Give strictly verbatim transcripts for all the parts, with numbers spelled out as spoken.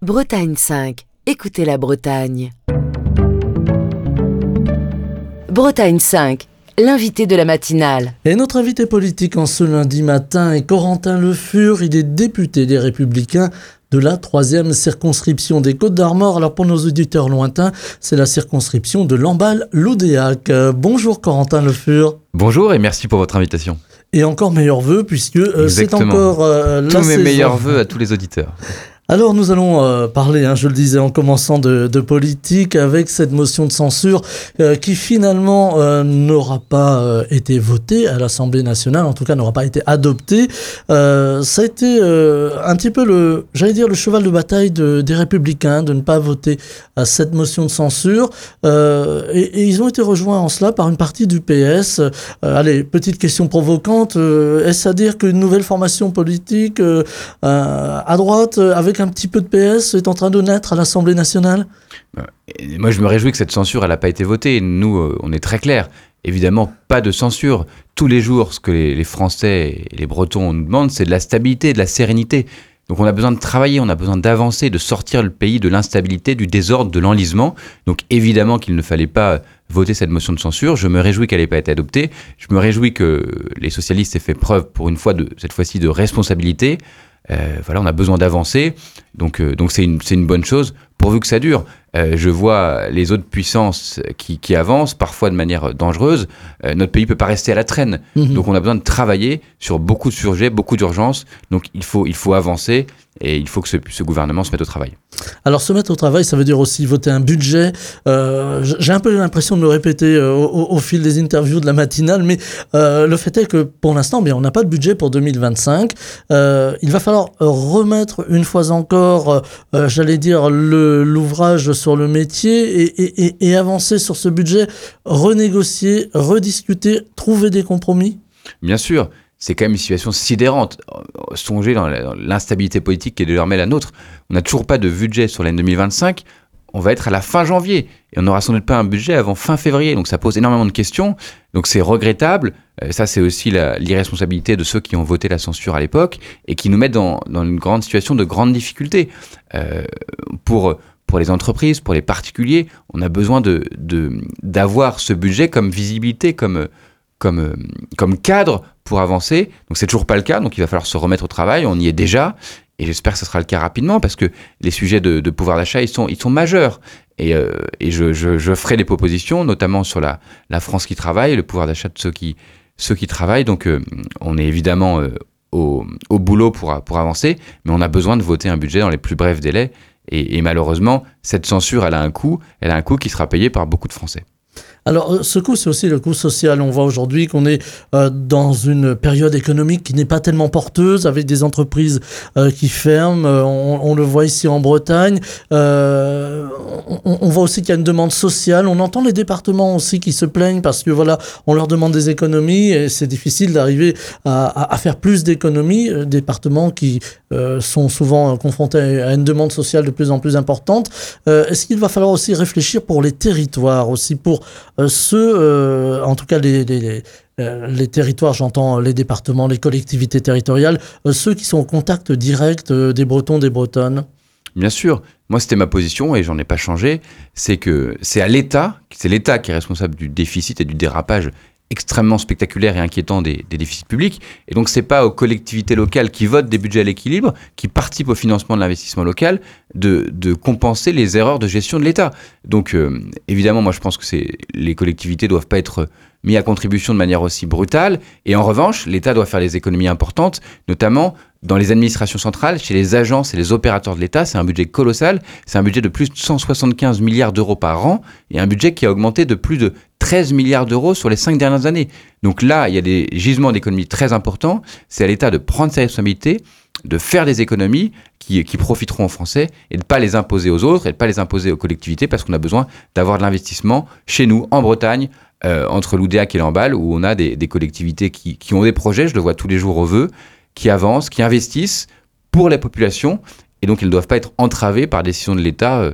Bretagne cinq. Écoutez la Bretagne. Bretagne cinq, l'invité de la matinale. Et notre invité politique en ce lundi matin est Corentin Le Fur. Il est député des Républicains de la troisième circonscription des Côtes-d'Armor. Alors pour nos auditeurs lointains, c'est la circonscription de Lamballe-Loudéac. Euh, bonjour Corentin Le Fur. Bonjour et merci pour votre invitation. Et encore meilleurs vœux puisque euh, c'est encore euh, la Tous mes saison. meilleurs vœux à tous les auditeurs. Alors nous allons euh, parler, hein, je le disais en commençant, de, de politique avec cette motion de censure euh, qui finalement euh, n'aura pas euh, été votée à l'Assemblée nationale, en tout cas n'aura pas été adoptée. Euh, ça a été euh, un petit peu le, j'allais dire, le cheval de bataille de, des Républicains de ne pas voter à cette motion de censure. Euh, et, et ils ont été rejoints en cela par une partie du P S. Euh, allez, petite question provocante, euh, est-ce à dire qu'une nouvelle formation politique euh, euh, à droite avec un petit peu de P S est en train de naître à l'Assemblée nationale? Et moi, je me réjouis que cette censure, elle n'a pas été votée. Nous, euh, on est très clair. Évidemment, pas de censure. Tous les jours, ce que les, les Français et les Bretons nous demandent, c'est de la stabilité, de la sérénité. Donc on a besoin de travailler, on a besoin d'avancer, de sortir le pays de l'instabilité, du désordre, de l'enlisement. Donc évidemment qu'il ne fallait pas voter cette motion de censure. Je me réjouis qu'elle n'ait pas été adoptée. Je me réjouis que les socialistes aient fait preuve, pour une fois, de, cette fois-ci, de responsabilité. Euh, voilà, on a besoin d'avancer, donc euh, donc c'est une c'est une bonne chose pourvu que ça dure. Euh, je vois les autres puissances qui qui avancent parfois de manière dangereuse. Euh, notre pays peut pas rester à la traîne, mmh. donc on a besoin de travailler sur beaucoup de sujets, beaucoup d'urgences. Donc il faut il faut avancer et il faut que ce, ce gouvernement se mette au travail. Alors se mettre au travail, ça veut dire aussi voter un budget. Euh, j'ai un peu l'impression de me répéter euh, au, au fil des interviews de la matinale, mais euh, le fait est que pour l'instant, bien, on n'a pas de budget pour deux mille vingt-cinq. Euh, il va falloir remettre une fois encore, euh, j'allais dire, le, l'ouvrage sur le métier et, et, et, et avancer sur ce budget, renégocier, rediscuter, trouver des compromis. Bien sûr. C'est quand même une situation sidérante. Songez dans l'instabilité politique qui est désormais la nôtre. On n'a toujours pas de budget sur l'année deux mille vingt-cinq. On va être à la fin janvier. Et on n'aura sans doute pas un budget avant fin février. Donc ça pose énormément de questions. Donc c'est regrettable. Ça, c'est aussi la, l'irresponsabilité de ceux qui ont voté la censure à l'époque et qui nous mettent dans, dans une grande situation de grande difficulté. Euh, pour... Pour les entreprises, pour les particuliers, on a besoin de, de, d'avoir ce budget comme visibilité, comme, comme, comme cadre pour avancer. Donc c'est toujours pas le cas, donc il va falloir se remettre au travail, on y est déjà, et j'espère que ce sera le cas rapidement, parce que les sujets de, de pouvoir d'achat, ils sont, ils sont majeurs. Et, euh, et je, je, je ferai des propositions, notamment sur la, la France qui travaille, le pouvoir d'achat de ceux qui, ceux qui travaillent. Donc euh, on est évidemment euh, au, au boulot pour, pour avancer, mais on a besoin de voter un budget dans les plus brefs délais. Et, et malheureusement, cette censure, elle a un coût, elle a un coût qui sera payé par beaucoup de Français. Alors, ce coût, c'est aussi le coût social. On voit aujourd'hui qu'on est euh, dans une période économique qui n'est pas tellement porteuse, avec des entreprises euh, qui ferment. On, on le voit ici en Bretagne. Euh, on, on voit aussi qu'il y a une demande sociale. On entend les départements aussi qui se plaignent parce que voilà, on leur demande des économies et c'est difficile d'arriver à, à, à faire plus d'économies. Euh, départements qui euh, sont souvent confrontés à une demande sociale de plus en plus importante. Euh, est-ce qu'il va falloir aussi réfléchir pour les territoires, aussi pour Euh, ceux, euh, en tout cas les, les, les, euh, les territoires, j'entends les départements, les collectivités territoriales, euh, ceux qui sont au contact direct euh, des Bretons, des Bretonnes? Bien sûr, moi c'était ma position et j'en ai pas changé, c'est que c'est à l'État, c'est l'État qui est responsable du déficit et du dérapage extrêmement spectaculaire et inquiétant des, des déficits publics. Et donc, c'est pas aux collectivités locales qui votent des budgets à l'équilibre, qui participent au financement de l'investissement local, de, de compenser les erreurs de gestion de l'État. Donc, euh, évidemment, moi, je pense que c'est, les collectivités doivent pas être mis à contribution de manière aussi brutale. Et en revanche, l'État doit faire des économies importantes, notamment dans les administrations centrales, chez les agences et les opérateurs de l'État. C'est un budget colossal. C'est un budget de plus de cent soixante-quinze milliards d'euros par an et un budget qui a augmenté de plus de treize milliards d'euros sur les cinq dernières années. Donc là, il y a des gisements d'économies très importants. C'est à l'État de prendre ses responsabilités, de faire des économies qui, qui profiteront aux Français et de ne pas les imposer aux autres et de ne pas les imposer aux collectivités parce qu'on a besoin d'avoir de l'investissement chez nous, en Bretagne, euh, entre Loudéac et Lamballe, où on a des, des collectivités qui, qui ont des projets, je le vois tous les jours au vœu, qui avancent, qui investissent pour la population et donc ils ne doivent pas être entravés par décision de l'État euh,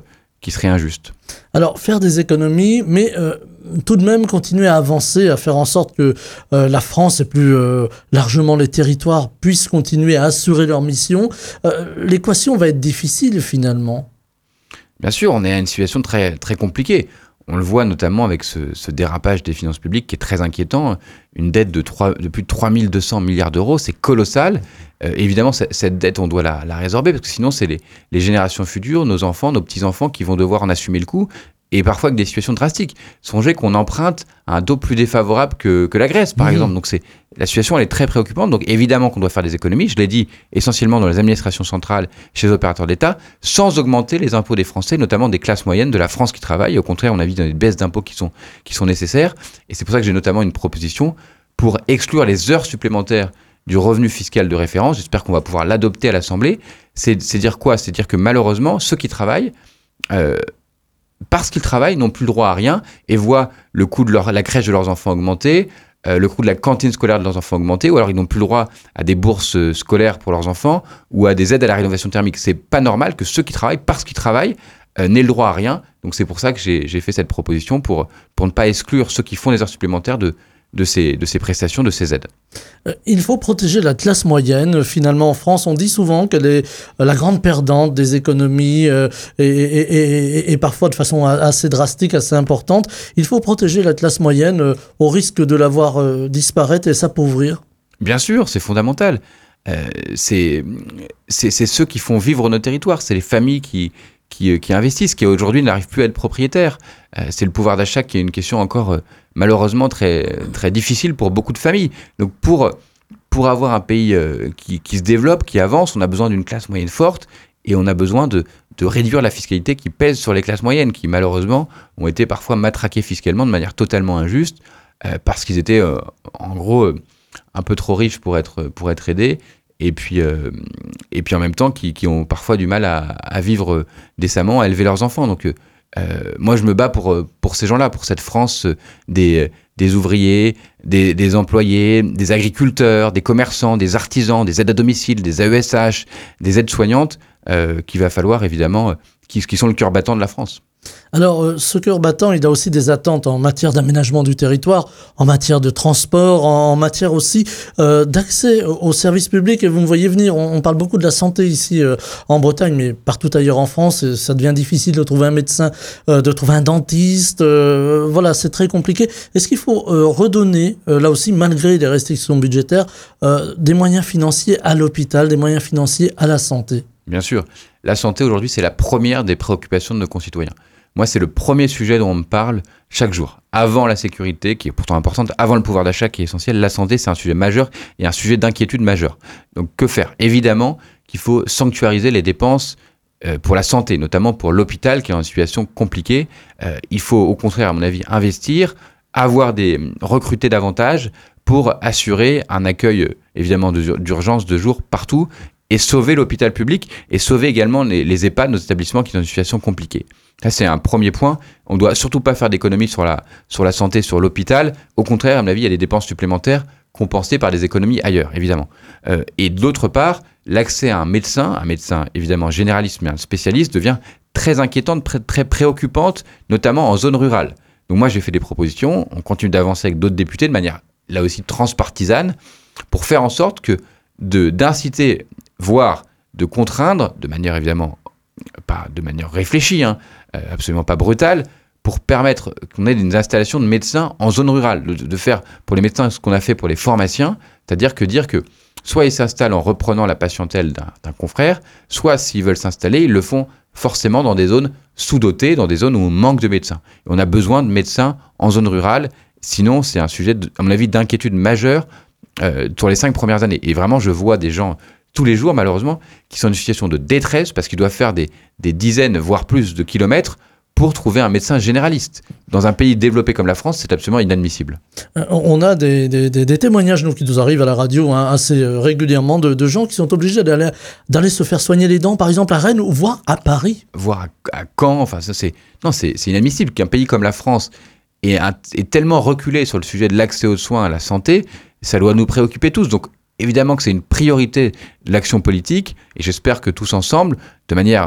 qui serait injuste. Alors, faire des économies, mais euh, tout de même continuer à avancer, à faire en sorte que euh, la France et plus euh, largement les territoires puissent continuer à assurer leur mission, euh, l'équation va être difficile finalement. Bien sûr, on est à une situation très, très compliquée. On le voit notamment avec ce, ce dérapage des finances publiques qui est très inquiétant. Une dette de, trois, de plus de trois mille deux cents milliards d'euros, c'est colossal. Euh, évidemment, c- cette dette, on doit la, la résorber parce que sinon, c'est les, les générations futures, nos enfants, nos petits-enfants qui vont devoir en assumer le coût. Et parfois avec des situations drastiques. Songez qu'on emprunte à un taux plus défavorable que, que la Grèce, par mmh. exemple. Donc c'est, la situation, elle est très préoccupante. Donc évidemment qu'on doit faire des économies. Je l'ai dit, essentiellement dans les administrations centrales, chez les opérateurs d'État, sans augmenter les impôts des Français, notamment des classes moyennes de la France qui travaillent. Au contraire, on a vu des baisses d'impôts qui sont, qui sont nécessaires. Et c'est pour ça que j'ai notamment une proposition pour exclure les heures supplémentaires du revenu fiscal de référence. J'espère qu'on va pouvoir l'adopter à l'Assemblée. C'est, c'est dire quoi ? C'est dire que malheureusement, ceux qui travaillent... Euh, parce qu'ils travaillent, n'ont plus le droit à rien et voient le coût de leur, la crèche de leurs enfants augmenter, euh, le coût de la cantine scolaire de leurs enfants augmenter, ou alors ils n'ont plus le droit à des bourses euh, scolaires pour leurs enfants ou à des aides à la rénovation thermique. C'est pas normal que ceux qui travaillent, parce qu'ils travaillent, euh, n'aient le droit à rien. Donc c'est pour ça que j'ai, j'ai fait cette proposition pour, pour ne pas exclure ceux qui font des heures supplémentaires de, de, ces, de ces prestations, de ces aides. Il faut protéger la classe moyenne. Finalement, en France, on dit souvent qu'elle est la grande perdante des économies euh, et, et, et, et parfois de façon assez drastique, assez importante. Il faut protéger la classe moyenne euh, au risque de la voir euh, disparaître et s'appauvrir. Bien sûr, c'est fondamental. Euh, c'est, c'est, c'est ceux qui font vivre nos territoires. C'est les familles qui, qui, qui investissent, qui aujourd'hui n'arrivent plus à être propriétaires. Euh, c'est le pouvoir d'achat qui est une question encore... Euh, malheureusement très, très difficile pour beaucoup de familles. Donc pour, pour avoir un pays euh, qui, qui se développe, qui avance, on a besoin d'une classe moyenne forte et on a besoin de, de réduire la fiscalité qui pèse sur les classes moyennes, qui malheureusement ont été parfois matraquées fiscalement de manière totalement injuste euh, parce qu'ils étaient euh, en gros euh, un peu trop riches pour être, pour être aidés et puis, euh, et puis en même temps qui, qui ont parfois du mal à, à vivre décemment, à élever leurs enfants. Donc euh, Euh, moi, je me bats pour, pour ces gens-là, pour cette France des, des ouvriers, des, des employés, des agriculteurs, des commerçants, des artisans, des aides à domicile, des A E S H, des aides-soignantes, euh, qu'il va falloir évidemment, qui, qui sont le cœur battant de la France. Alors, euh, ce cœur battant, il a aussi des attentes en matière d'aménagement du territoire, en matière de transport, en, en matière aussi euh, d'accès aux services publics. Et vous me voyez venir, on, on parle beaucoup de la santé ici euh, en Bretagne, mais partout ailleurs en France, ça devient difficile de trouver un médecin, euh, de trouver un dentiste. Euh, voilà, c'est très compliqué. Est-ce qu'il faut euh, redonner, euh, là aussi, malgré les restrictions budgétaires, euh, des moyens financiers à l'hôpital, des moyens financiers à la santé ? Bien sûr. La santé, aujourd'hui, c'est la première des préoccupations de nos concitoyens. Moi, c'est le premier sujet dont on me parle chaque jour. Avant la sécurité, qui est pourtant importante, avant le pouvoir d'achat, qui est essentiel, la santé, c'est un sujet majeur et un sujet d'inquiétude majeur. Donc, que faire ? Évidemment qu'il faut sanctuariser les dépenses euh, pour la santé, notamment pour l'hôpital, qui est dans une situation compliquée. Euh, il faut, au contraire, à mon avis, investir, avoir des, recruter davantage pour assurer un accueil, évidemment, de, d'urgence de jour partout et sauver l'hôpital public et sauver également les, les EHPAD, nos établissements qui sont dans une situation compliquée. Ça, c'est un premier point. On ne doit surtout pas faire d'économies sur la, sur la santé, sur l'hôpital. Au contraire, à mon avis, il y a des dépenses supplémentaires compensées par des économies ailleurs, évidemment. Euh, et d'autre part, l'accès à un médecin, un médecin évidemment généraliste, mais un spécialiste, devient très inquiétante, très, très préoccupante, notamment en zone rurale. Donc moi, j'ai fait des propositions. On continue d'avancer avec d'autres députés de manière, là aussi, transpartisane, pour faire en sorte que de, d'inciter, voire de contraindre, de manière évidemment, pas de manière réfléchie, hein, absolument pas brutale, pour permettre qu'on ait des installations de médecins en zone rurale, de, de faire pour les médecins ce qu'on a fait pour les pharmaciens, c'est-à-dire que dire que soit ils s'installent en reprenant la patientèle d'un, d'un confrère, soit s'ils veulent s'installer, ils le font forcément dans des zones sous-dotées, dans des zones où on manque de médecins. Et on a besoin de médecins en zone rurale, sinon c'est un sujet, de, à mon avis, d'inquiétude majeure euh, sur les cinq premières années. Et vraiment, je vois des gens tous les jours, malheureusement, qui sont dans une situation de détresse parce qu'ils doivent faire des, des dizaines, voire plus de kilomètres pour trouver un médecin généraliste. Dans un pays développé comme la France, c'est absolument inadmissible. On a des, des, des témoignages nous, qui nous arrivent à la radio hein, assez régulièrement de, de gens qui sont obligés d'aller, d'aller se faire soigner les dents, par exemple à Rennes, ou voire à Paris. Voire à, à Caen, enfin ça c'est... Non, c'est, c'est inadmissible qu'un pays comme la France est, un, est tellement reculé sur le sujet de l'accès aux soins, à la santé, ça doit nous préoccuper tous. Donc évidemment que c'est une priorité de l'action politique, et j'espère que tous ensemble, de manière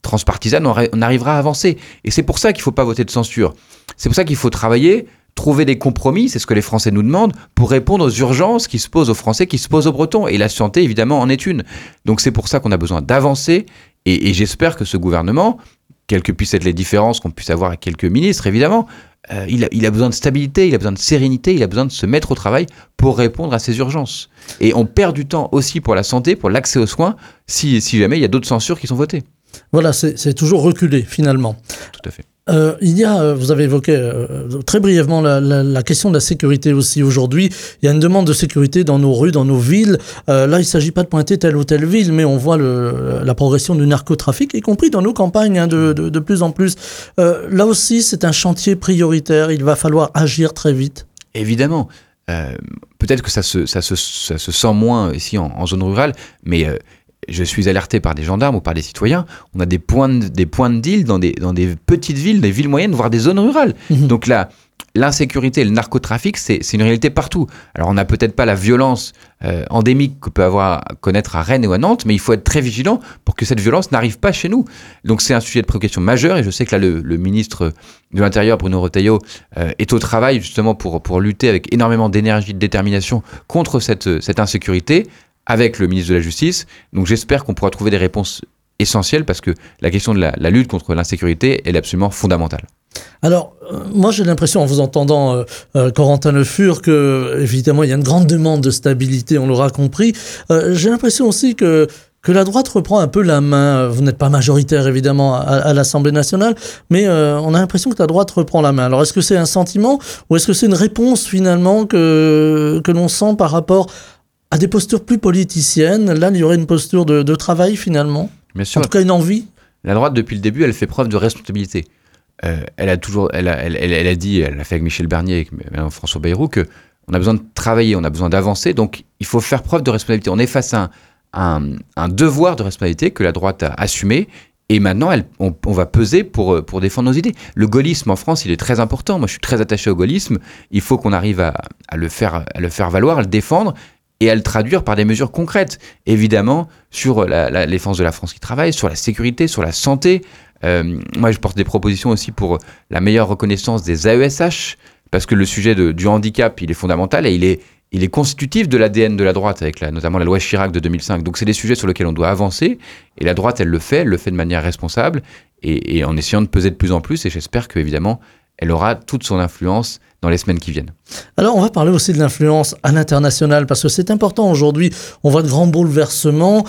transpartisane, on, on arrivera à avancer. Et c'est pour ça qu'il ne faut pas voter de censure. C'est pour ça qu'il faut travailler, trouver des compromis, c'est ce que les Français nous demandent, pour répondre aux urgences qui se posent aux Français, qui se posent aux Bretons. Et la santé, évidemment, en est une. Donc c'est pour ça qu'on a besoin d'avancer. Et, et j'espère que ce gouvernement, quelles que puissent être les différences qu'on puisse avoir avec quelques ministres, évidemment, euh, il, a, il a besoin de stabilité, il a besoin de sérénité, il a besoin de se mettre au travail pour répondre à ces urgences. Et on perd du temps aussi pour la santé, pour l'accès aux soins, si, si jamais il y a d'autres censures qui sont votées. Voilà, c'est, c'est toujours reculé, finalement. Tout à fait. Euh, il y a, vous avez évoqué euh, très brièvement la, la, la question de la sécurité aussi aujourd'hui. Il y a une demande de sécurité dans nos rues, dans nos villes. Euh, là, il ne s'agit pas de pointer telle ou telle ville, mais on voit le, la progression du narcotrafic, y compris dans nos campagnes, hein, de, de, de plus en plus. Euh, là aussi, c'est un chantier prioritaire. Il va falloir agir très vite. Évidemment. Euh, peut-être que ça se, ça, se, ça se sent moins ici en, en zone rurale, mais... Euh, je suis alerté par des gendarmes ou par des citoyens, on a des points de, des points de deal dans des, dans des petites villes, des villes moyennes, voire des zones rurales. Mmh. Donc là, l'insécurité et le narcotrafic, c'est, c'est une réalité partout. Alors on n'a peut-être pas la violence euh, endémique que peut avoir à connaître à Rennes ou à Nantes, mais il faut être très vigilant pour que cette violence n'arrive pas chez nous. Donc c'est un sujet de préoccupation majeur, et je sais que là le, le ministre de l'Intérieur, Bruno Retailleau, euh, est au travail justement pour, pour lutter avec énormément d'énergie, de détermination contre cette, cette insécurité, avec le ministre de la Justice. Donc j'espère qu'on pourra trouver des réponses essentielles, parce que la question de la, la lutte contre l'insécurité, elle est absolument fondamentale. Alors, euh, moi j'ai l'impression, en vous entendant, euh, euh, Corentin Le Fur, que évidemment il y a une grande demande de stabilité, on l'aura compris. Euh, j'ai l'impression aussi que que la droite reprend un peu la main. Vous n'êtes pas majoritaire, évidemment, à, à l'Assemblée nationale, mais euh, on a l'impression que la droite reprend la main. Alors, est-ce que c'est un sentiment, ou est-ce que c'est une réponse, finalement, que, que l'on sent par rapport à des postures plus politiciennes? Là, il y aurait une posture de, de travail, finalement. Bien sûr. En tout cas, une envie. La droite, depuis le début, elle fait preuve de responsabilité. Euh, elle a toujours, elle a, elle, elle, elle a dit, elle a fait avec Michel Barnier, avec François Bayrou, que on a besoin de travailler, on a besoin d'avancer. Donc, il faut faire preuve de responsabilité. On est face à un, un, un devoir de responsabilité que la droite a assumé. Et maintenant, elle, on, on va peser pour, pour défendre nos idées. Le gaullisme en France, il est très important. Moi, je suis très attaché au gaullisme. Il faut qu'on arrive à, à, le faire, à le faire valoir, à le défendre, et à le traduire par des mesures concrètes, évidemment, sur la, la, les forces de la France qui travaillent, sur la sécurité, sur la santé. Euh, moi, je porte des propositions aussi pour la meilleure reconnaissance des A E S H, parce que le sujet de, du handicap, il est fondamental, et il est, il est constitutif de l'A D N de la droite, avec la, notamment la loi Chirac de deux mille cinq. Donc, c'est des sujets sur lesquels on doit avancer, et la droite, elle le fait, elle le fait de manière responsable, et, et en essayant de peser de plus en plus, et j'espère qu'évidemment, elle aura toute son influence dans les semaines qui viennent. Alors, on va parler aussi de l'influence à l'international, parce que c'est important aujourd'hui. On voit de grands bouleversements.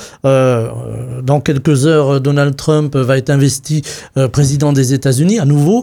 Euh, dans quelques heures, Donald Trump va être investi euh, président des États-Unis à nouveau.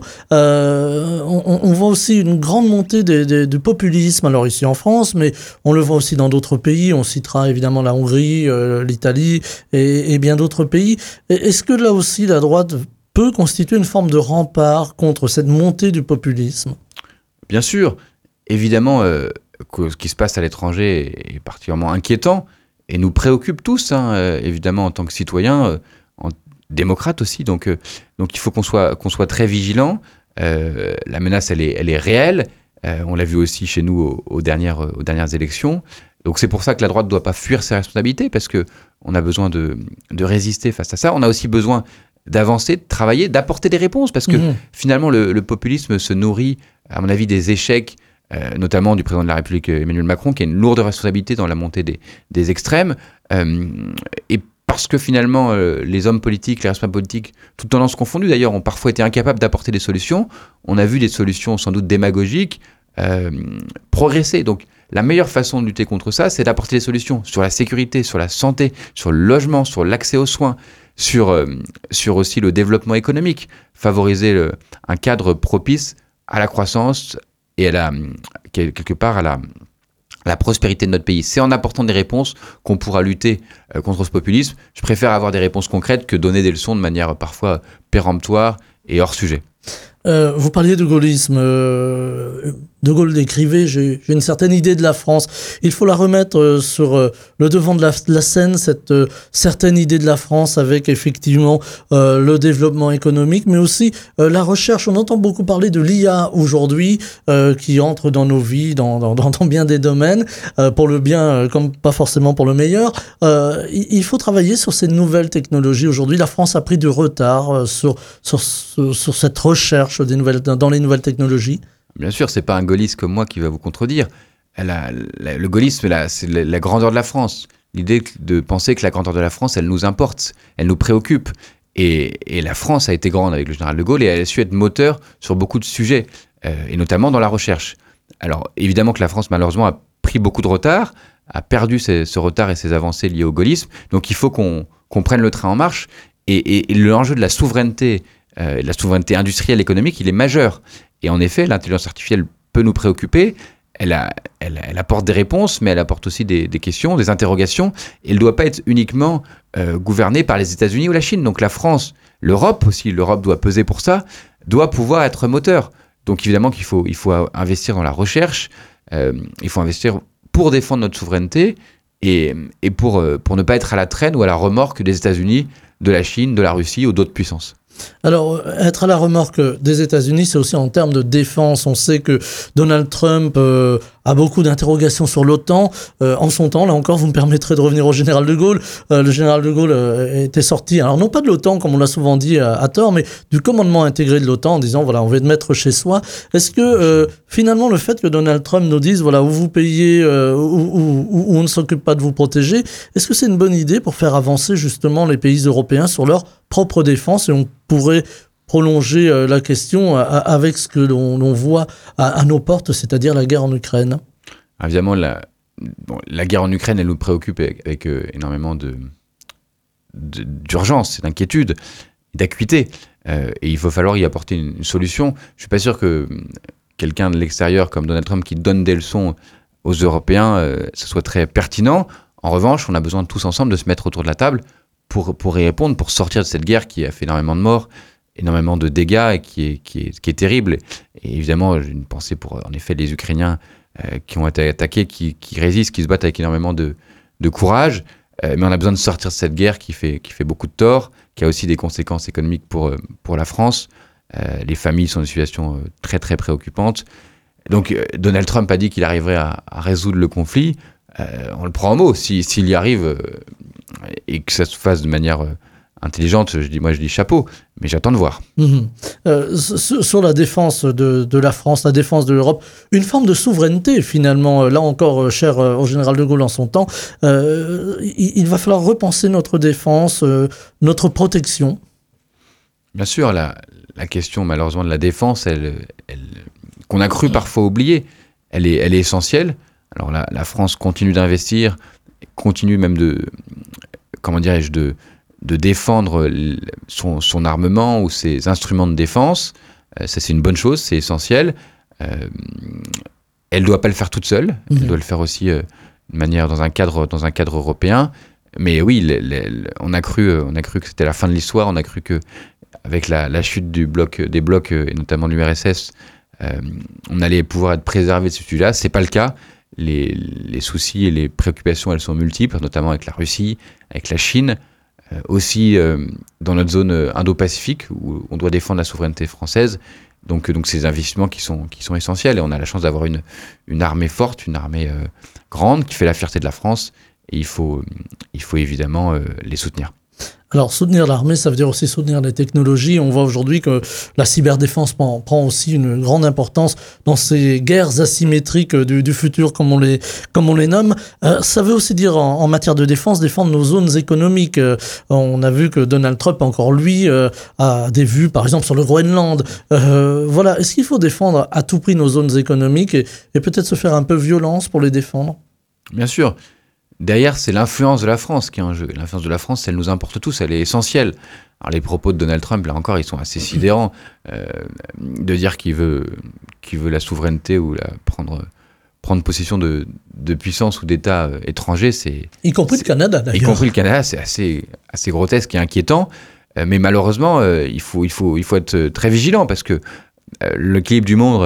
Euh, on, on voit aussi une grande montée des, des, du populisme, alors ici en France, mais on le voit aussi dans d'autres pays. On citera évidemment la Hongrie, euh, l'Italie et, et bien d'autres pays. Et est-ce que là aussi, la droite peut constituer une forme de rempart contre cette montée du populisme? Bien sûr, évidemment, euh, que ce qui se passe à l'étranger est particulièrement inquiétant et nous préoccupe tous, hein, euh, évidemment, en tant que citoyens, euh, en démocrates aussi. Donc, euh, donc il faut qu'on soit, qu'on soit très vigilants. Euh, la menace, elle est, elle est réelle. Euh, on l'a vu aussi chez nous aux, aux, dernières, aux dernières élections. Donc c'est pour ça que la droite ne doit pas fuir ses responsabilités, parce qu'on a besoin de, de résister face à ça. On a aussi besoin d'avancer, de travailler, d'apporter des réponses, parce que mmh. finalement le, le populisme se nourrit, à mon avis, des échecs, euh, notamment du président de la République Emmanuel Macron, qui a une lourde responsabilité dans la montée des, des extrêmes, euh, et parce que finalement euh, les hommes politiques, les responsables politiques, toutes tendances confondues d'ailleurs, ont parfois été incapables d'apporter des solutions. On a vu des solutions sans doute démagogiques euh, progresser. Donc la meilleure façon de lutter contre ça, c'est d'apporter des solutions sur la sécurité, sur la santé, sur le logement, sur l'accès aux soins, sur, euh, sur aussi le développement économique, favoriser le, un cadre propice à la croissance et à la, quelque part à la, à la prospérité de notre pays. C'est en apportant des réponses qu'on pourra lutter euh, contre ce populisme. Je préfère avoir des réponses concrètes que donner des leçons de manière parfois péremptoire et hors sujet. Euh, vous parliez de gaullisme. Euh, De Gaulle décrivait, j'ai, j'ai une certaine idée de la France. Il faut la remettre euh, sur euh, le devant de la, de la scène, cette euh, certaine idée de la France avec effectivement euh, le développement économique, mais aussi euh, la recherche. On entend beaucoup parler de l'I A aujourd'hui, euh, qui entre dans nos vies, dans, dans, dans bien des domaines, euh, pour le bien euh, comme pas forcément pour le meilleur. Euh, il, il faut travailler sur ces nouvelles technologies. Aujourd'hui, la France a pris du retard euh, sur, sur, sur, sur cette recherche des nouvelles, dans les nouvelles technologies. Bien sûr, c'est pas un gaulliste comme moi qui va vous contredire. Elle a, la, le gaullisme, là, c'est la, la grandeur de la France. L'idée de penser que la grandeur de la France, elle nous importe, elle nous préoccupe. Et, et la France a été grande avec le général de Gaulle et elle a su être moteur sur beaucoup de sujets, euh, et notamment dans la recherche. Alors, évidemment que la France, malheureusement, a pris beaucoup de retard, a perdu ces, ce retard et ses avancées liées au gaullisme. Donc, il faut qu'on, qu'on prenne le train en marche. Et, et, et l'enjeu de la souveraineté, euh, la souveraineté industrielle, économique, il est majeur. Et en effet, l'intelligence artificielle peut nous préoccuper. Elle, a, elle, elle apporte des réponses, mais elle apporte aussi des, des questions, des interrogations. Et elle ne doit pas être uniquement euh, gouvernée par les États-Unis ou la Chine. Donc la France, l'Europe aussi, l'Europe doit peser pour ça, doit pouvoir être moteur. Donc évidemment qu'il faut, il faut investir dans la recherche, euh, il faut investir pour défendre notre souveraineté et, et pour, euh, pour ne pas être à la traîne ou à la remorque des États-Unis, de la Chine, de la Russie ou d'autres puissances. Alors, être à la remorque des États-Unis, c'est aussi en termes de défense. On sait que Donald Trump euh, a beaucoup d'interrogations sur l'OTAN. Euh, en son temps, là encore, vous me permettrez de revenir au général de Gaulle. Euh, le général de Gaulle euh, était sorti, alors non pas de l'OTAN, comme on l'a souvent dit à, à tort, mais du commandement intégré de l'OTAN en disant, voilà, on veut te mettre chez soi. Est-ce que, euh, finalement, le fait que Donald Trump nous dise, voilà, où vous payez, euh, où, où, où on ne s'occupe pas de vous protéger, est-ce que c'est une bonne idée pour faire avancer justement les pays européens sur leur propre défense? Et on pourrait prolonger euh, la question à, à, avec ce que l'on, l'on voit à, à nos portes, c'est-à-dire la guerre en Ukraine. Évidemment, la, bon, la guerre en Ukraine, elle nous préoccupe avec, avec euh, énormément de, de, d'urgence, d'inquiétude, d'acuité. Euh, et il va falloir y apporter une, une solution. Je ne suis pas sûr que quelqu'un de l'extérieur comme Donald Trump qui donne des leçons aux Européens, euh, ce soit très pertinent. En revanche, on a besoin de tous ensemble de se mettre autour de la table pour, pour y répondre, pour sortir de cette guerre qui a fait énormément de morts, énormément de dégâts et qui est, qui est, qui est terrible. Et évidemment, j'ai une pensée pour, en effet, les Ukrainiens euh, qui ont été attaqués, qui, qui résistent, qui se battent avec énormément de, de courage. Euh, mais on a besoin de sortir de cette guerre qui fait, qui fait beaucoup de tort, qui a aussi des conséquences économiques pour, pour la France. Euh, les familles sont dans une situation très, très préoccupante. Donc, euh, Donald Trump a dit qu'il arriverait à, à résoudre le conflit. Euh, on le prend en mot. Si, s'il y arrive euh, et que ça se fasse de manière euh, intelligente, je dis, moi je dis chapeau, mais j'attends de voir. Mmh. Euh, sur la défense de, de la France, la défense de l'Europe, une forme de souveraineté finalement, là encore cher au général de Gaulle en son temps, euh, il, il va falloir repenser notre défense, euh, notre protection. Bien sûr, la, la question malheureusement de la défense, elle, elle, qu'on a cru parfois oublier, elle est, elle est essentielle. Alors la, la France continue d'investir, continue même de, comment dirais-je, de, de défendre son, son armement ou ses instruments de défense. Euh, ça, c'est une bonne chose, c'est essentiel. Euh, elle ne doit pas le faire toute seule, mmh. Elle doit le faire aussi euh, de manière, dans un cadre, dans un cadre européen. Mais oui, les, les, on, a cru, on a cru que c'était la fin de l'histoire, on a cru qu'avec la, la chute du bloc, des blocs, et notamment de l'U R S S, euh, on allait pouvoir être préservé de ce sujet-là. Ce n'est pas le cas. Les, les soucis et les préoccupations, elles sont multiples, notamment avec la Russie, avec la Chine, euh, aussi euh, dans notre zone Indo-Pacifique, où on doit défendre la souveraineté française. Donc, donc c'est des investissements qui sont, qui sont essentiels. Et on a la chance d'avoir une, une armée forte, une armée euh, grande, qui fait la fierté de la France. Et il faut, il faut évidemment euh, les soutenir. Alors, soutenir l'armée, ça veut dire aussi soutenir les technologies. On voit aujourd'hui que la cyberdéfense prend, prend aussi une grande importance dans ces guerres asymétriques du, du futur, comme on les, comme on les nomme. Euh, ça veut aussi dire, en, en matière de défense, défendre nos zones économiques. Euh, on a vu que Donald Trump, encore lui, euh, a des vues, par exemple, sur le Groenland. Euh, voilà. Est-ce qu'il faut défendre à tout prix nos zones économiques et, et peut-être se faire un peu violence pour les défendre ? Bien sûr. Derrière, c'est l'influence de la France qui est en jeu. L'influence de la France, elle nous importe tous, elle est essentielle. Alors les propos de Donald Trump, là encore, ils sont assez sidérants. Euh, de dire qu'il veut, qu'il veut la souveraineté ou la prendre, prendre possession de, de puissances ou d'États étrangers, c'est... Y compris le Canada, d'ailleurs. Y compris le Canada, c'est assez, assez grotesque et inquiétant. Euh, mais malheureusement, euh, il faut, il faut, il faut être très vigilant parce que euh, l'équilibre du monde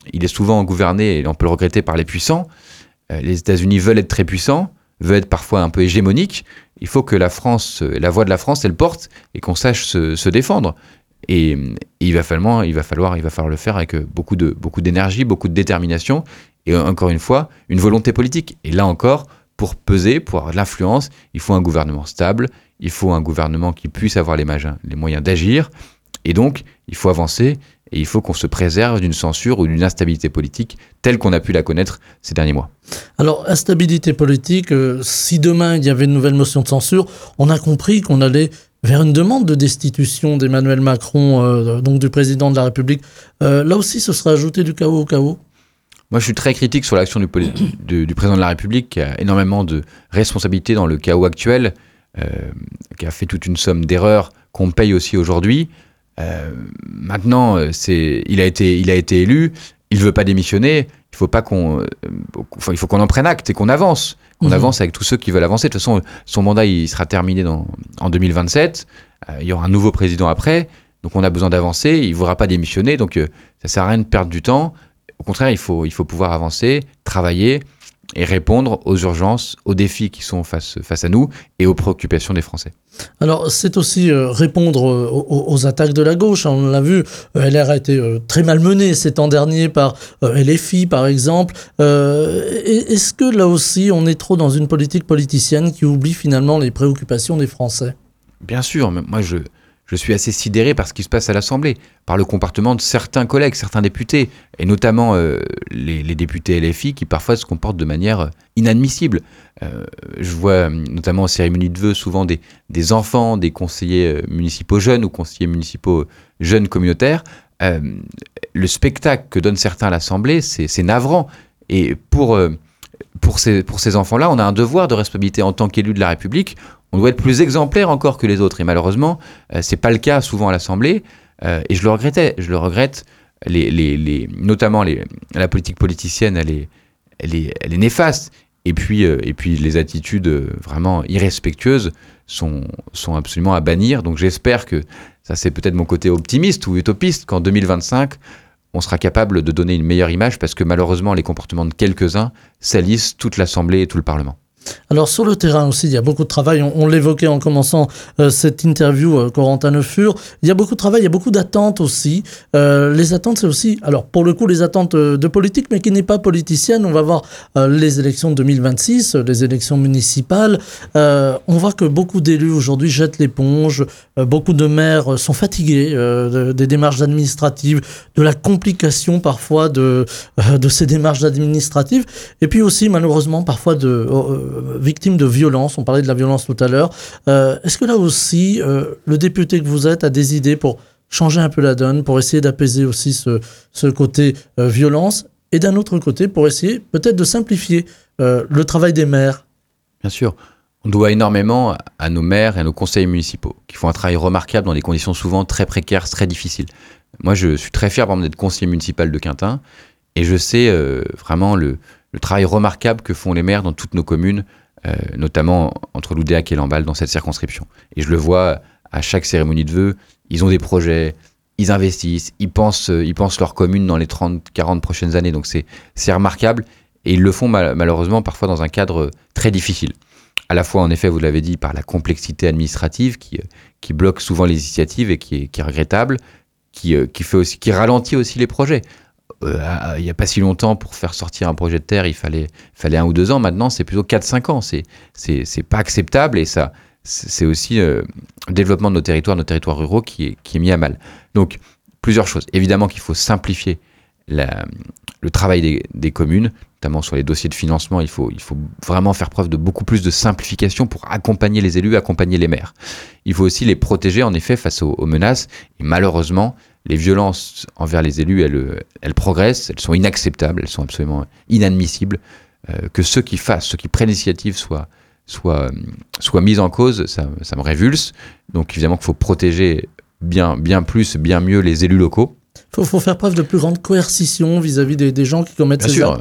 il est souvent gouverné, et on peut le regretter, par les puissants. Euh, les États-Unis veulent être très puissants, veulent être parfois un peu hégémoniques. Il faut que la France, la voix de la France, elle porte et qu'on sache se, se défendre. Et, et il va falloir, il va falloir, il va falloir le faire avec beaucoup de, beaucoup d'énergie, beaucoup de détermination et encore une fois, une volonté politique. Et là encore, pour peser, pour avoir de l'influence, il faut un gouvernement stable, il faut un gouvernement qui puisse avoir les, moyens, les moyens d'agir. Et donc, il faut avancer et il faut qu'on se préserve d'une censure ou d'une instabilité politique telle qu'on a pu la connaître ces derniers mois. Alors, instabilité politique, euh, si demain il y avait une nouvelle motion de censure, on a compris qu'on allait vers une demande de destitution d'Emmanuel Macron, euh, donc du président de la République. Euh, là aussi, ce sera ajouter du chaos au chaos. Moi, je suis très critique sur l'action du, du, du président de la République, qui a énormément de responsabilités dans le chaos actuel, euh, qui a fait toute une somme d'erreurs qu'on paye aussi aujourd'hui. Euh, maintenant, c'est, il a été, il a été élu, il ne veut pas démissionner. Il faut pas qu'on, euh, enfin, il faut qu'on en prenne acte et qu'on avance, qu'on mmh. avance avec tous ceux qui veulent avancer. De toute façon, son mandat il sera terminé dans, en deux mille vingt-sept. Euh, il y aura un nouveau président après, donc on a besoin d'avancer. Il ne voudra pas démissionner, donc euh, ça sert à rien de perdre du temps. Au contraire, il faut, il faut pouvoir avancer, travailler et répondre aux urgences, aux défis qui sont face, face à nous et aux préoccupations des Français. Alors, c'est aussi euh, répondre euh, aux, aux attaques de la gauche. On l'a vu, euh, L R a été euh, très malmené ces temps derniers par euh, L F I, par exemple. Euh, est-ce que là aussi, on est trop dans une politique politicienne qui oublie finalement les préoccupations des Français ? Bien sûr, mais moi je... Je suis assez sidéré par ce qui se passe à l'Assemblée, par le comportement de certains collègues, certains députés, et notamment euh, les, les députés L F I qui parfois se comportent de manière inadmissible. Euh, je vois notamment en cérémonie de vœux souvent des, des enfants, des conseillers municipaux jeunes ou conseillers municipaux jeunes communautaires. Euh, le spectacle que donnent certains à l'Assemblée, c'est, c'est navrant. Et pour, euh, pour, ces, pour ces enfants-là, on a un devoir de responsabilité en tant qu'élus de la République. On doit être plus exemplaire encore que les autres. Et malheureusement, euh, c'est pas le cas souvent à l'Assemblée. Euh, et je le regrettais. Je le regrette. Les, les, les, notamment les, la politique politicienne, elle est, elle est, elle est néfaste. Et puis, euh, et puis les attitudes vraiment irrespectueuses sont, sont absolument à bannir. Donc j'espère que, ça c'est peut-être mon côté optimiste ou utopiste, qu'en deux mille vingt-cinq, on sera capable de donner une meilleure image parce que malheureusement, les comportements de quelques-uns salissent toute l'Assemblée et tout le Parlement. Alors sur le terrain aussi, il y a beaucoup de travail. On, on l'évoquait en commençant euh, cette interview, euh, Corentin Neufur. Il y a beaucoup de travail, il y a beaucoup d'attentes aussi. Euh, les attentes, c'est aussi, alors pour le coup, les attentes euh, de politique, mais qui n'est pas politicienne. On va voir euh, les élections de deux mille vingt-six, euh, les élections municipales. Euh, on voit que beaucoup d'élus aujourd'hui jettent l'éponge. Euh, beaucoup de maires euh, sont fatigués euh, de, des démarches administratives, de la complication parfois de, euh, de ces démarches administratives. Et puis aussi, malheureusement, parfois de... Euh, victimes de violence, on parlait de la violence tout à l'heure. Euh, est-ce que là aussi, euh, le député que vous êtes a des idées pour changer un peu la donne, pour essayer d'apaiser aussi ce, ce côté euh, violence, et d'un autre côté, pour essayer peut-être de simplifier euh, le travail des maires ? Bien sûr. On doit énormément à nos maires et à nos conseillers municipaux, qui font un travail remarquable dans des conditions souvent très précaires, très difficiles. Moi, je suis très fier, par exemple, d'être conseiller municipal de Quintin, et je sais euh, vraiment le... le travail remarquable que font les maires dans toutes nos communes, euh, notamment entre Loudéac et Lamballe dans cette circonscription. Et je le vois à chaque cérémonie de vœux, ils ont des projets, ils investissent, ils pensent, ils pensent leur commune dans les trente, quarante prochaines années. Donc c'est, c'est remarquable et ils le font mal, malheureusement parfois dans un cadre très difficile. À la fois, en effet, vous l'avez dit, par la complexité administrative qui, qui bloque souvent les initiatives et qui est, qui est regrettable, qui, qui, fait aussi, qui ralentit aussi les projets. Euh, il n'y a pas si longtemps, pour faire sortir un projet de terre, il fallait, fallait un ou deux ans. Maintenant, c'est plutôt quatre cinq ans. C'est, c'est, c'est pas acceptable et ça, c'est aussi euh, le développement de nos territoires, nos territoires ruraux qui est, qui est mis à mal. Donc, plusieurs choses. Évidemment qu'il faut simplifier la, le travail des, des communes, notamment sur les dossiers de financement. Il faut, il faut vraiment faire preuve de beaucoup plus de simplification pour accompagner les élus, accompagner les maires. Il faut aussi les protéger, en effet, face aux, aux menaces. Et malheureusement, les violences envers les élus, elles, elles progressent, elles sont inacceptables, elles sont absolument inadmissibles. Euh, que ceux qui fassent, ceux qui prennent l'initiative soient, soient, soient mis en cause, ça, ça me révulse. Donc évidemment qu'il faut protéger bien, bien plus, bien mieux les élus locaux. Il faut, faut faire preuve de plus grande coercition vis-à-vis des, des gens qui commettent bien ces sûr, actes.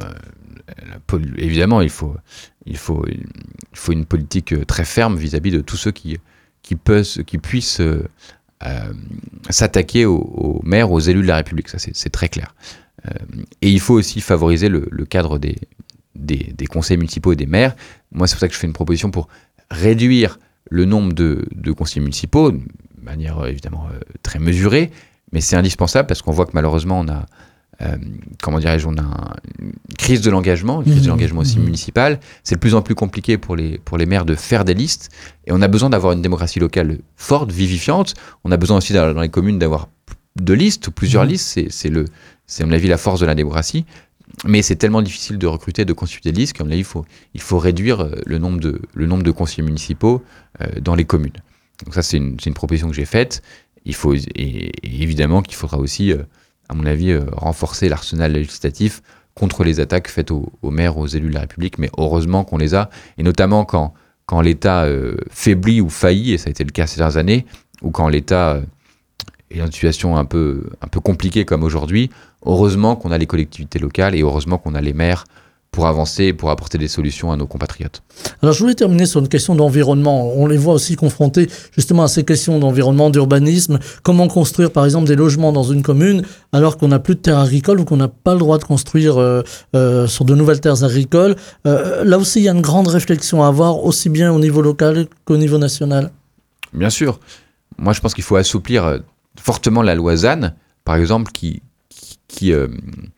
Euh, évidemment, il faut, il, faut, il faut une politique très ferme vis-à-vis de tous ceux qui, qui, peuvent, qui puissent... Euh, Euh, s'attaquer aux, aux maires, aux élus de la République, ça c'est, c'est très clair. Euh, et il faut aussi favoriser le, le cadre des, des, des conseils municipaux et des maires. Moi, c'est pour ça que je fais une proposition pour réduire le nombre de, de conseillers municipaux, de manière évidemment euh, très mesurée, mais c'est indispensable parce qu'on voit que malheureusement, on a, euh, comment dirais-je, on a un, une crise de l'engagement, une crise mmh, de l'engagement aussi mmh. municipal. C'est de plus en plus compliqué pour les, pour les maires de faire des listes, et on a besoin d'avoir une démocratie locale forte, vivifiante. On a besoin aussi dans, dans les communes d'avoir de listes ou plusieurs mmh. listes, c'est, c'est, le, c'est à mon avis la force de la démocratie. Mais c'est tellement difficile de recruter, de constituer des listes qu'à mon avis, il faut, il faut réduire le nombre de, le nombre de conseillers municipaux euh, dans les communes. Donc ça, c'est une, c'est une proposition que j'ai faite. Il faut, et, et évidemment qu'il faudra aussi, euh, à mon avis, euh, renforcer l'arsenal législatif contre les attaques faites aux, aux maires, aux élus de la République. Mais heureusement qu'on les a, et notamment quand, quand l'État euh, faiblit ou faillit, et ça a été le cas ces dernières années, ou quand l'État euh, est dans une situation un peu, un peu compliquée comme aujourd'hui. Heureusement qu'on a les collectivités locales et heureusement qu'on a les maires pour avancer et pour apporter des solutions à nos compatriotes. Alors je voulais terminer sur une question d'environnement. On les voit aussi confrontés justement à ces questions d'environnement, d'urbanisme. Comment construire par exemple des logements dans une commune alors qu'on n'a plus de terres agricoles ou qu'on n'a pas le droit de construire euh, euh, sur de nouvelles terres agricoles. Euh, là aussi il y a une grande réflexion à avoir aussi bien au niveau local qu'au niveau national. Bien sûr. Moi je pense qu'il faut assouplir fortement la loi ZAN, par exemple, qui qui, euh,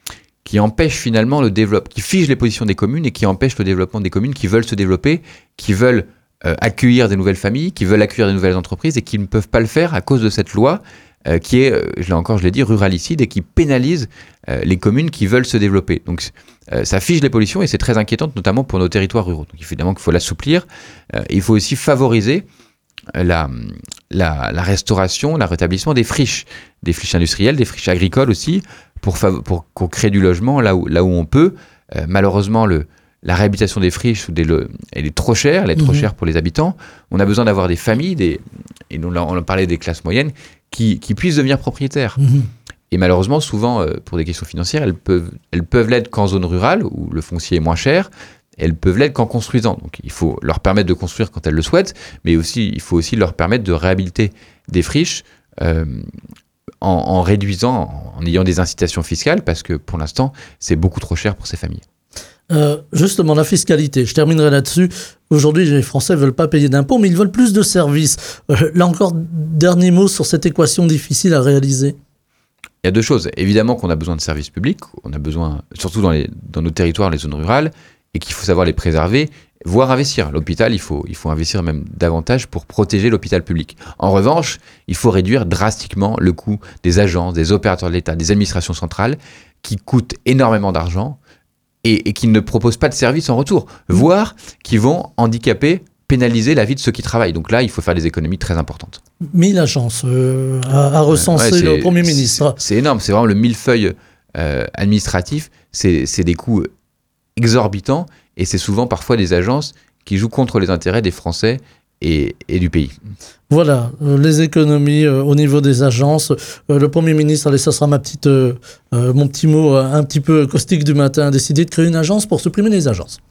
qui empêche finalement le développement, qui fige les positions des communes et qui empêche le développement des communes qui veulent se développer, qui veulent euh, accueillir des nouvelles familles, qui veulent accueillir de nouvelles entreprises et qui ne peuvent pas le faire à cause de cette loi euh, qui est, euh, je l'ai encore, je l'ai dit, ruralicide et qui pénalise euh, les communes qui veulent se développer. Donc euh, ça fige les positions et c'est très inquiétant, notamment pour nos territoires ruraux. Donc évidemment qu'il faut l'assouplir. Euh, il faut aussi favoriser La, la, la restauration, le rétablissement des friches, des friches industrielles, des friches agricoles aussi, pour, fav- pour qu'on crée du logement là où, là où on peut. Euh, malheureusement, le, la réhabilitation des friches, des, le, elle est trop chère, elle est trop mmh. chère pour les habitants. On a besoin d'avoir des familles, des, et on, on en parlait des classes moyennes, qui, qui puissent devenir propriétaires. Mmh. Et malheureusement, souvent, euh, pour des questions financières, elles peuvent, elles peuvent l'être qu'en zone rurale, où le foncier est moins cher. Elles peuvent l'être qu'en construisant. Donc il faut leur permettre de construire quand elles le souhaitent, mais aussi, il faut aussi leur permettre de réhabiliter des friches euh, en, en réduisant, en ayant des incitations fiscales, parce que pour l'instant, c'est beaucoup trop cher pour ces familles. Euh, justement, la fiscalité, je terminerai là-dessus. Aujourd'hui, les Français ne veulent pas payer d'impôts, mais ils veulent plus de services. Euh, là encore, dernier mot sur cette équation difficile à réaliser. Il y a deux choses. Évidemment qu'on a besoin de services publics, on a besoin, surtout dans, les, dans nos territoires, les zones rurales, et qu'il faut savoir les préserver, voire investir. L'hôpital, il faut, il faut investir même davantage pour protéger l'hôpital public. En revanche, il faut réduire drastiquement le coût des agences, des opérateurs de l'État, des administrations centrales, qui coûtent énormément d'argent et, et qui ne proposent pas de services en retour, voire qui vont handicaper, pénaliser la vie de ceux qui travaillent. Donc là, il faut faire des économies très importantes. mille agences euh, à, à recenser ouais, le Premier ministre. C'est, c'est énorme, c'est vraiment le millefeuille euh, administratif, c'est, c'est des coûts exorbitant, et c'est souvent parfois des agences qui jouent contre les intérêts des Français et, et du pays. Voilà, euh, les économies euh, au niveau des agences. Euh, le Premier ministre, allez, ça sera ma petite, euh, euh, mon petit mot euh, un petit peu caustique du matin, a décidé de créer une agence pour supprimer les agences.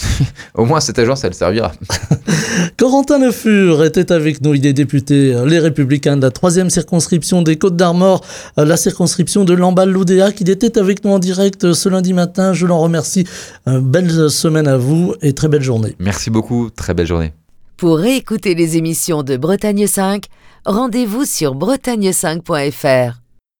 Au moins, cette agence, elle servira. Corentin Le Fur était avec nous. Il est député Les Républicains de la troisième circonscription des Côtes-d'Armor, la circonscription de Lamballe-Loudéac. Il était avec nous en direct ce lundi matin. Je l'en remercie. Belle semaine à vous et très belle journée. Merci beaucoup. Très belle journée. Pour réécouter les émissions de Bretagne cinq, rendez-vous sur bretagne cinq point f r.